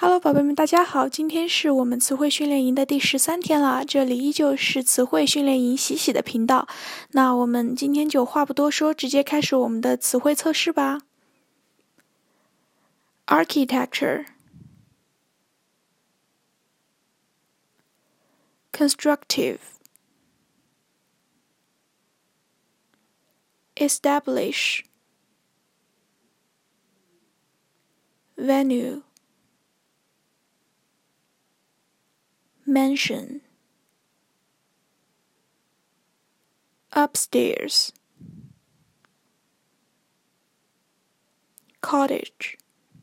Hello， 宝贝们，大家好！今天是我们词汇训练营的第13天了，这里依旧是词汇训练营喜喜的频道。那我们今天就话不多说，直接开始我们的词汇测试吧。Architecture, constructive, establish, venue, mansion, upstairs, cottage,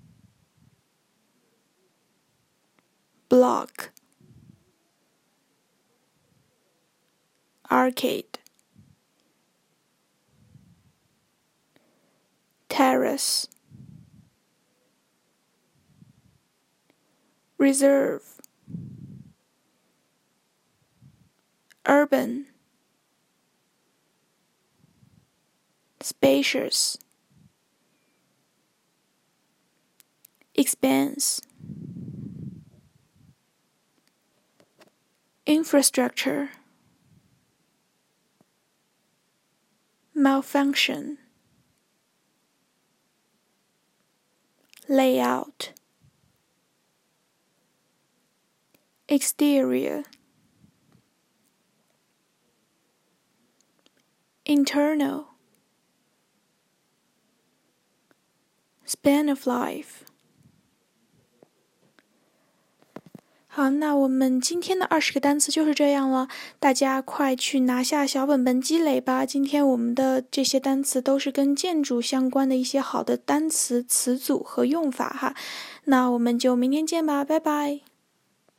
block, arcade, terrace, reserve, urban, spacious, expense, infrastructure, malfunction, layout, exterior, internal, span of life。好，那我们今天的20个单词就是这样了，大家快去拿下小本本积累吧。今天我们的这些单词都是跟建筑相关的一些好的单词、词组和用法哈。那我们就明天见吧，拜拜。